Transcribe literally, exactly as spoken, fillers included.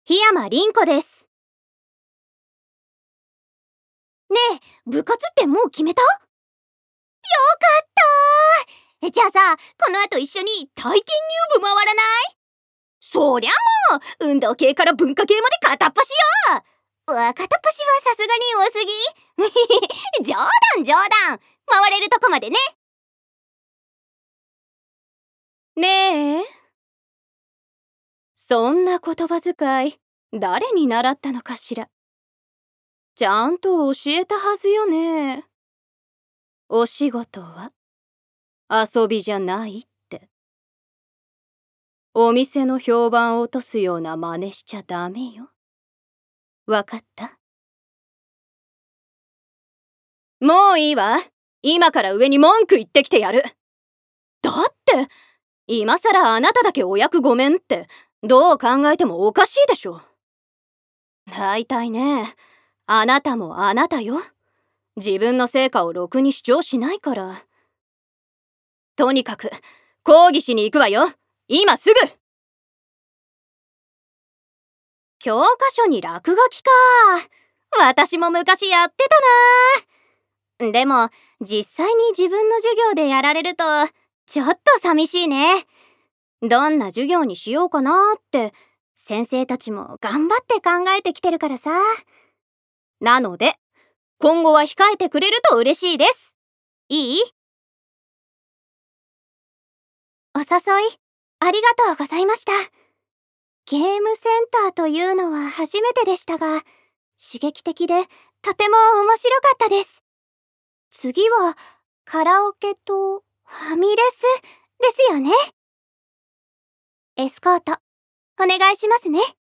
檜山凛子です。ねえ、部活ってもう決めた？よかったー。じゃあさ、この後一緒に体験入部回らない？そりゃもう、運動系から文化系まで片っ端よ。うわ、片っ端はさすがに多すぎ？冗談冗談。回れるとこまでね。ねえ、そんな言葉遣い誰に習ったのかしら。ちゃんと教えたはずよね。お仕事は遊びじゃないって。お店の評判を落とすような真似しちゃダメよ。わかった？もういいわ。今から上に文句言ってきてやる。だって今さらあなただけお役ごめんってどう考えてもおかしいでしょ。だいたいね、あなたもあなたよ。自分の成果をろくに主張しないから。とにかく講義しに行くわよ。今すぐ。教科書に落書きか。私も昔やってたな。でも実際に自分の授業でやられるとちょっと寂しいね。どんな授業にしようかなって先生たちも頑張って考えてきてるからさ。なので今後は控えてくれると嬉しいです。いい？お誘いありがとうございました。ゲームセンターというのは初めてでしたが、刺激的でとても面白かったです。次はカラオケとファミレスですよね。エスコートお願いしますね。